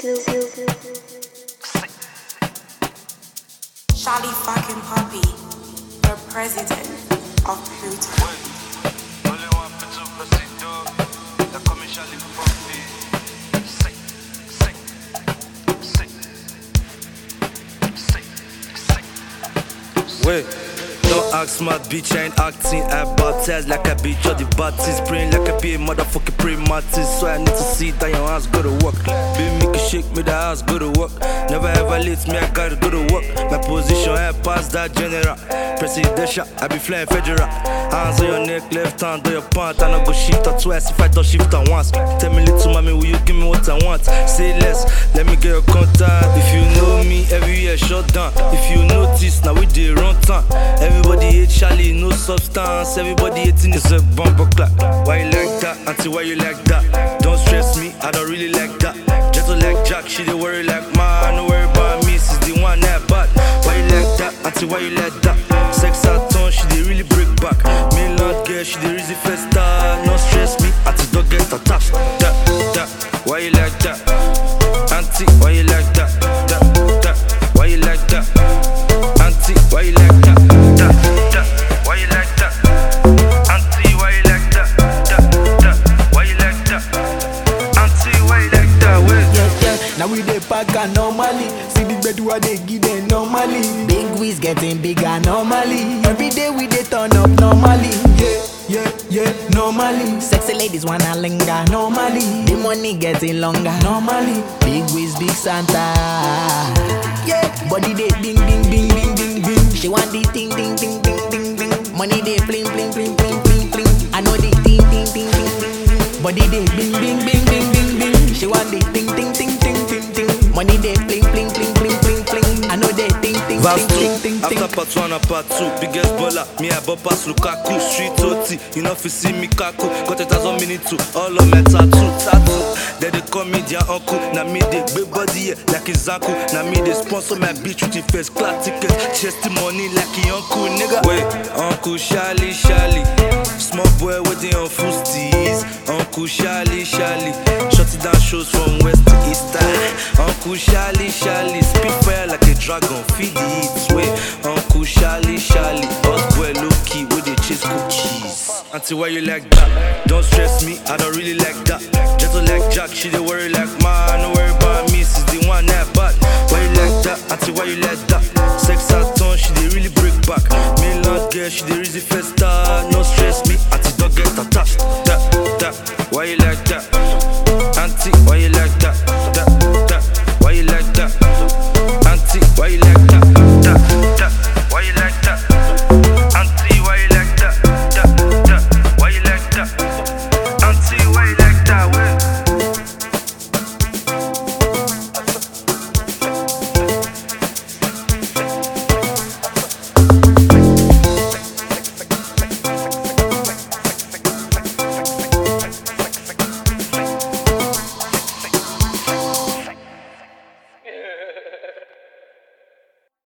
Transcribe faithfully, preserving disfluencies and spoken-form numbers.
Charlie fucking Poppy, the president of Pluto. Wait, don't act smart, bitch, I ain't acting. I baptized like I be Jody Baptist, praying like I be a motherfucking pre-martist. So I need to see that your ass go to work. Baby, make it shake me, the ass go to work. Never ever late me, I gotta go to work. My position, I pass that general. Presidential, I be flying federal. Hands on your neck, left hand on your pant. I no go shift or twice if I don't shift on once. Tell me little mommy, will you give me what I want? Say less, let me get your contact. If you know me, every year shut down. If you notice, now we did run time. Everybody hate Charlie, no substance. Everybody hating is a bumper clap. Why you like that? Auntie, why you like that? Don't stress me, I don't really like that. Gentle like Jack, she dey worry like man. No worry about me, she's the one that bad. Why you like that? Auntie, why you like that? Sex at tone, she dey really break back. Mainland girl, she dey reason festa. No stress me, auntie don't get attached. That, that, why you like that? Auntie, why you like that? That, that, why you like that? Auntie, why you like that? That, that, why you like that? Auntie, why you like that? That, that, why you like that? Auntie, why you like that? Wait. Yeah, yeah. Now we dey pack and normally. See the bed where they give them normally. Big wiz getting bigger normally. Every day we dey turn up normally. Yeah, yeah, yeah, normally. Sexy ladies wanna linger normally. The money getting longer normally. Big wiz, big Santa. Yeah, body dey ding ding ding ding ding ding. She want the ding ding ding ding ding ding. Money dey bling bling bling bling bling bling. I know the ding ding ding ding ding. Body dey bing bing bing bing bing bing. She want the ding ding ding ding ding ding. Money dey bling bling bling bling bling bling. I know they ding ding ding ding ding ding. After part one and part two, biggest baller, me I bop pass Lukaku. Street O T, you know if you see me kaku. Got it as one minute two, all of my tattoo, tattoo. Then they call me their uncle, now me they big body yeah, like his uncle. Now me they sponsor my bitch with the first class ticket. Chest money like his uncle, nigga. Wait, Uncle Charlie, Charlie. Small boy waiting on full steez. Uncle Charlie, Charlie. Shut it down shows from west to east. Ah. Uncle Charlie, Charlie. Spit fire like a dragon, feed the heat. Wait, Uncle Charlie, Charlie. Us boy low key with the cheese cookies. Auntie, why you like that? Don't stress me, I don't really like that. Gentle like Jack, she dey worry like man. No worry about me, she's the one that bad. Why you like that? Auntie, why you like that? Sex at tone, she dey really break back. Mainland girl, she dey reason festa. No stress me, auntie don't get attached. That